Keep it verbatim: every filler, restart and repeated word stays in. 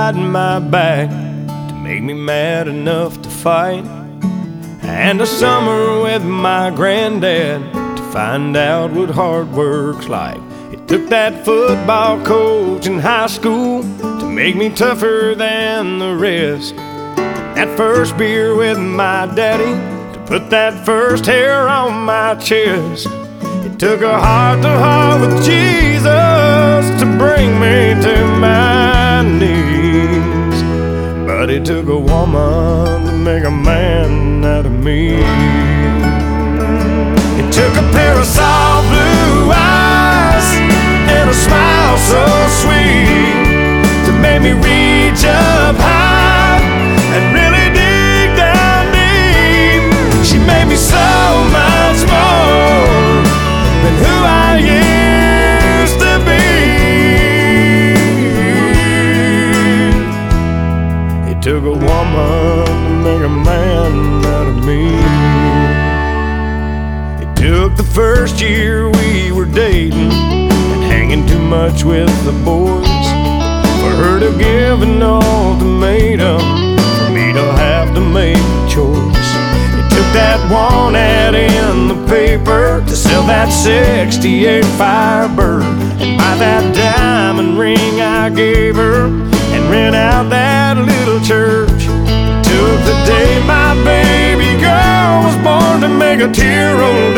riding my back to make me mad enough to fight. And a summer with my granddad to find out what hard work's like. It took that football coach in high school to make me tougher than the rest. That first beer with my daddy to put that first hair on my chest. It took a heart-to-heart with Jesus to bring me to my knees. But it took a woman to make a man out of me. It took a pair of soft blue eyes and a smile so sweet to make me reach up high and really dig down deep. She made me so much more than who I used to be. It took a woman to make a man out of me. It took the first year we were dating and hanging too much with the boys for her to give an ultimatum, for me to have to make a choice. It took that one ad in the paper to sell that sixty-eight Firebird and buy that diamond ring I gave her and rent out that little church. It took the day my baby girl was born to make a tear roll